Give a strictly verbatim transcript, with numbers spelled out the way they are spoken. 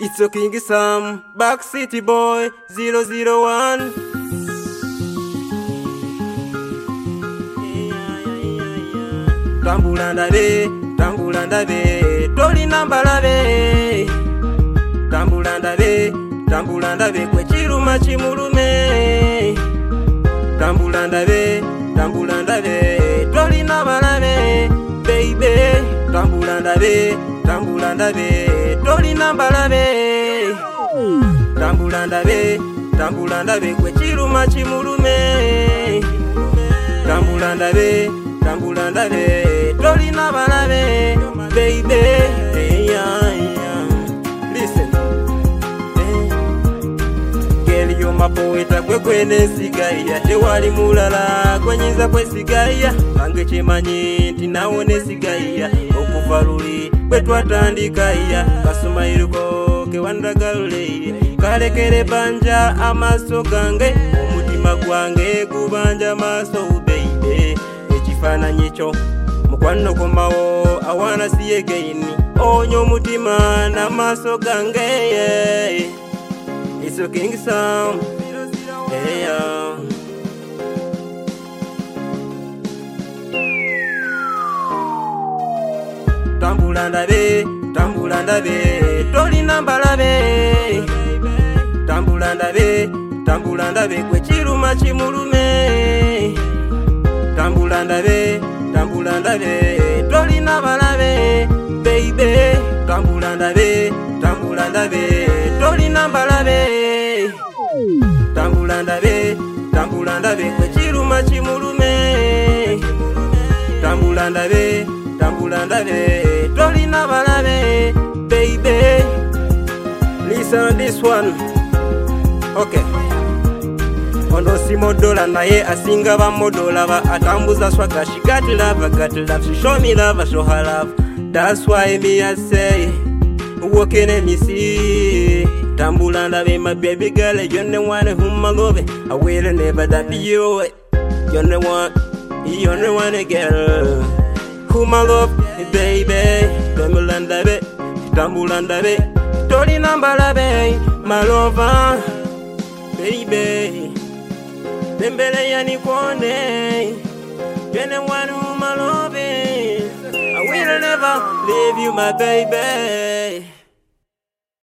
It's a King Sam, Back City Boy, zero zero one. Tambulanda be, tambulanda be, toli nambala be. Tambulanda be, tambulanda be, kwe chiruma chimulume. Tambulanda be, tambulanda be, toli nambala be, baby. Tambulanda be, tambulanda be, toli nambala be. Tambulanda be, tambulanda be, kwe chiruma chimulume. Tambulanda be, tambulanda be, toli nambala be, baby. Hey, yeah, yeah. Listen. Hey. Girl, you're my poeta, kwe kwene sigaya. Tewali mulala, kwenyiza kwe sigaya. Ange chimanyi, tinawone sigaya. Okufaruli, kwe twatandika iya. Kasuma iruko, ke wandagalule. Kalekere banja, amaso gange. Omutima gwange, kubanja maso, baby. Echifana nyicho, mukwano komawo, I wanna see again. Onyo mutima, na maso gange, yeah. It's a King Sam, hey, yeah. Tambulanda be, tambulanda be, toli nambala be. Tambulanda be, tambulanda be, kwe chiruma chimulume. Tambulanda be, tambulanda be, toli nambala be, baby. Tambulanda be, tambulanda be, toli nambala be. Tambulanda be, tambulanda be, kwe chiruma chimulume. Tambulanda be, tambulanda be, toli nambala be, baby. Listen to this one. Okay. Ondo si modola naye asinga ba modola ba atambuza swaga. She got love, I got love. She show me love, I show her love. That's why me I say, walking and me see. Tambulanda be my baby girl, you're the one whom I love. I will never that be you. You're the one, you're the one girl whom I love, baby. Tambulanda be, tambulanda be, toli nambala be, my lover, baby. Bembele ya nikone, you're the one whom I love. I will never leave you, my baby.